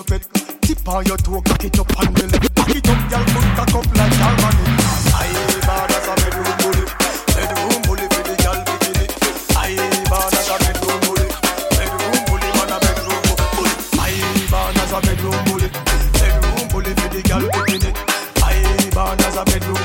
bed. Tip on your toe, cock it up and the leg. Back it up, girl, put cock up like Germany. I bad as a bedroom bully. Bedroom bully for the girl bikini. I bad as a bedroom bully. Bedroom bully, man a bedroom bully. I bad as a bedroom bully. Bedroom bully for the girl bikini. I bad as a bedroom